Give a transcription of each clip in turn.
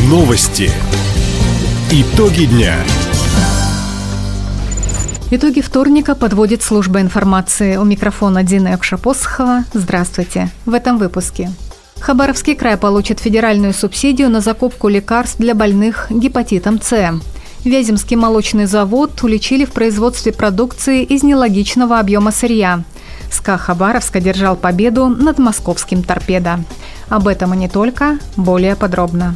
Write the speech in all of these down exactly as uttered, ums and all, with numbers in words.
Новости. Итоги дня. Итоги вторника подводит служба информации. У микрофона Дина Экша-Посохова. Здравствуйте. В этом выпуске. Хабаровский край получит федеральную субсидию на закупку лекарств для больных гепатитом С. Вяземский молочный завод уличили в производстве продукции из нелогичного объема сырья. СКА Хабаровск одержал победу над московским «Торпедо». Об этом и не только, более подробно.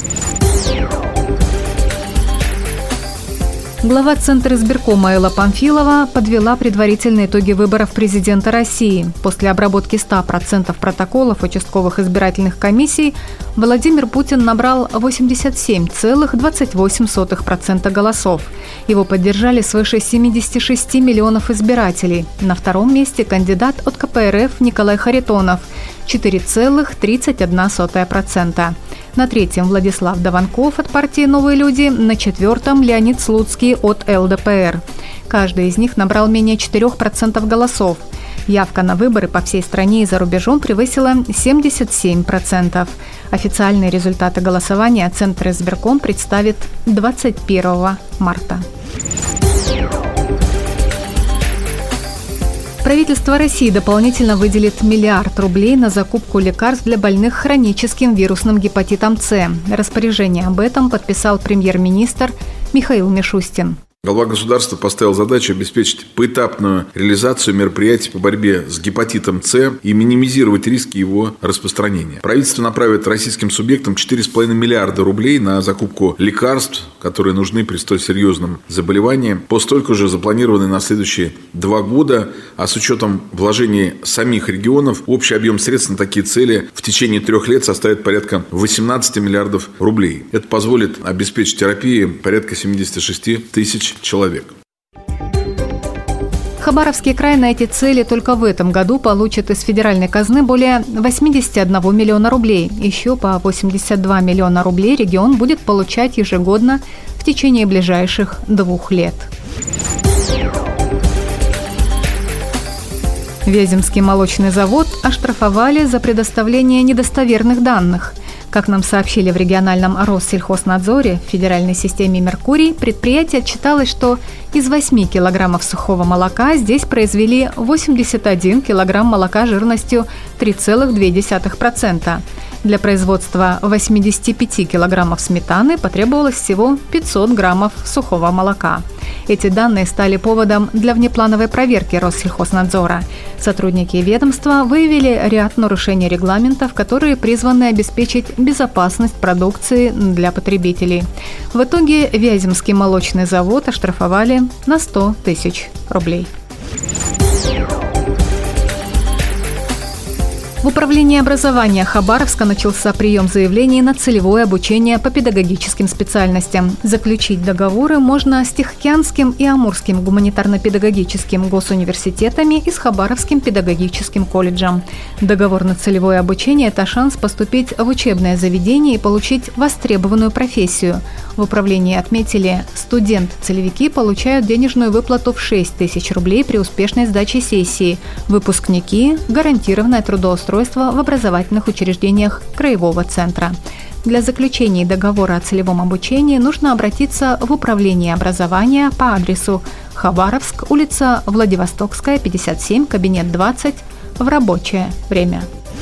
Глава Центра избиркома Элла Памфилова подвела предварительные итоги выборов президента России. После обработки ста процентов протоколов участковых избирательных комиссий Владимир Путин набрал восемьдесят семь целых двадцать восемь сотых процента голосов. Его поддержали свыше семьдесят шесть миллионов избирателей. На втором месте кандидат от ка пэ эр эф Николай Харитонов – четыре целых тридцать одна сотая процента. На третьем Владислав Даванков от партии «Новые люди», на четвертом Леонид Слуцкий от эл дэ пэ эр. Каждый из них набрал менее четырех процентов голосов. Явка на выборы по всей стране и за рубежом превысила семьдесят семь процентов. Официальные результаты голосования Центр избирком представит двадцать первого марта. Правительство России дополнительно выделит миллиард рублей на закупку лекарств для больных хроническим вирусным гепатитом С. Распоряжение об этом подписал премьер-министр Михаил Мишустин. Глава государства поставил задачу обеспечить поэтапную реализацию мероприятий по борьбе с гепатитом С и минимизировать риски его распространения. Правительство направит российским субъектам четыре целых пять десятых миллиарда рублей на закупку лекарств, которые нужны при столь серьезном заболевании, по столько же запланированной на следующие два года, а с учетом вложений самих регионов общий объем средств на такие цели в течение трех лет составит порядка восемнадцать миллиардов рублей. Это позволит обеспечить терапией порядка семьдесят шесть тысяч человек. Хабаровский край на эти цели только в этом году получит из федеральной казны более восемьдесят один миллиона рублей. Еще по восемьдесят два миллиона рублей регион будет получать ежегодно в течение ближайших двух лет. Вяземский молочный завод оштрафовали за предоставление недостоверных данных. Как нам сообщили в региональном Россельхознадзоре, в федеральной системе «Меркурий», предприятие отчиталось, что из восьми килограммов сухого молока здесь произвели восемьдесят один килограмм молока жирностью три целых две десятых процента. Для производства восемьдесят пять килограммов сметаны потребовалось всего пятьсот граммов сухого молока. Эти данные стали поводом для внеплановой проверки Россельхознадзора. Сотрудники ведомства выявили ряд нарушений регламентов, которые призваны обеспечить безопасность продукции для потребителей. В итоге Вяземский молочный завод оштрафовали на сто тысяч рублей. В Управлении образования Хабаровска начался прием заявлений на целевое обучение по педагогическим специальностям. Заключить договоры можно с Тихоокеанским и Амурским гуманитарно-педагогическим госуниверситетами и с Хабаровским педагогическим колледжем. Договор на целевое обучение – это шанс поступить в учебное заведение и получить востребованную профессию. В управлении отметили, студенты-целевики получают денежную выплату в шесть тысяч рублей при успешной сдаче сессии. Выпускники – гарантированное трудоустройство в образовательных учреждениях Краевого центра. Для заключения договора о целевом обучении нужно обратиться в Управление образования по адресу Хабаровск, улица Владивостокская, пятьдесят семь, кабинет двадцать, в рабочее время.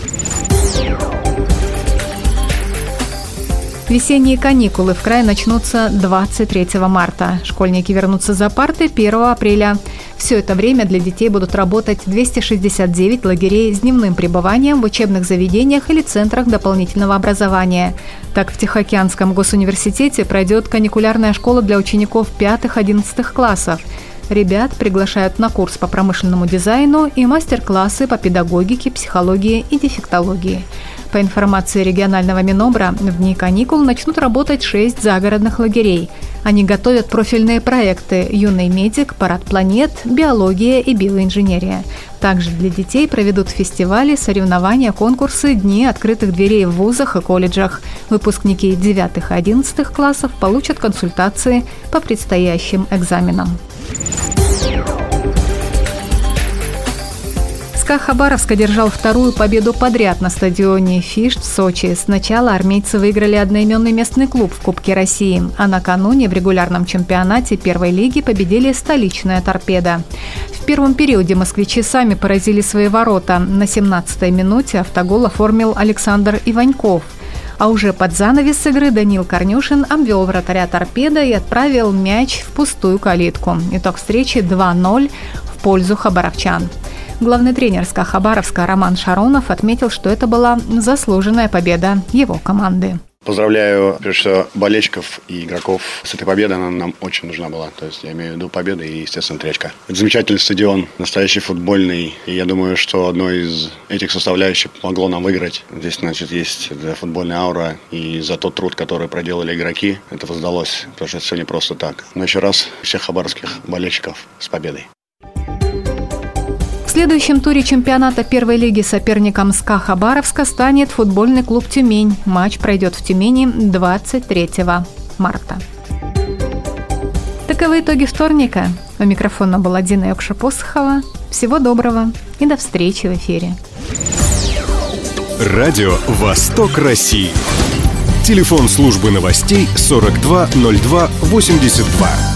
Весенние каникулы в крае начнутся двадцать третьего марта. Школьники вернутся за парты первого апреля. Все это время для детей будут работать двести шестьдесят девять лагерей с дневным пребыванием в учебных заведениях или центрах дополнительного образования. Так, в Тихоокеанском госуниверситете пройдет каникулярная школа для учеников пятых-одиннадцатых классов. Ребят приглашают на курс по промышленному дизайну и мастер-классы по педагогике, психологии и дефектологии. По информации регионального Минобра, в дни каникул начнут работать шесть загородных лагерей. Они готовят профильные проекты «Юный медик», «Парад планет», «Биология» и «Биоинженерия». Также для детей проведут фестивали, соревнования, конкурсы, дни открытых дверей в вузах и колледжах. Выпускники девятых и одиннадцатых классов получат консультации по предстоящим экзаменам. ЦСКА Хабаровск одержал вторую победу подряд на стадионе «Фишт» в Сочи. Сначала армейцы выиграли одноименный местный клуб в Кубке России, а накануне в регулярном чемпионате первой лиги победили столичная «Торпедо». В первом периоде москвичи сами поразили свои ворота. На семнадцатой минуте автогол оформил Александр Иваньков. А уже под занавес игры Данил Корнюшин обвел вратаря «Торпедо» и отправил мяч в пустую калитку. Итог встречи два ноль в пользу хабаровчан. Главный тренер СКА Хабаровска Роман Шаронов отметил, что это была заслуженная победа его команды. Поздравляю, прежде всего, болельщиков и игроков с этой победой. Она нам очень нужна была. То есть я имею в виду победы и, естественно, три очка. Это замечательный стадион, настоящий футбольный. И я думаю, что одной из этих составляющих помогло нам выиграть. Здесь, значит, есть футбольная аура. И за тот труд, который проделали игроки, это воздалось. Потому что это все не просто так. Но еще раз всех хабаровских болельщиков с победой. В следующем туре чемпионата первой лиги соперником СКА Хабаровска станет футбольный клуб «Тюмень». Матч пройдет в Тюмени двадцать третьего марта. Таковы итоги вторника. У микрофона была Дина Йокша-Посохова. Всего доброго и до встречи в эфире. Радио «Восток России». Телефон службы новостей сорок два ноль два восемьдесят два.